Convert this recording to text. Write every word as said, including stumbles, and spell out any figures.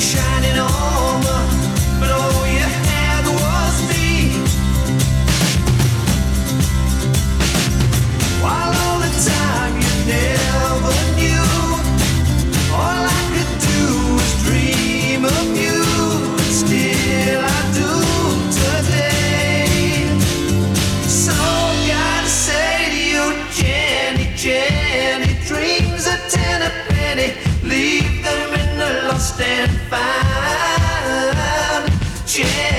shining armor, but all you had was me. While all the time you never knew, all I could do was dream of you. Still I do today. So gotta say to you, Jenny, Jenny, dreams are ten a penny. Leave them in the lost and found. Jenny,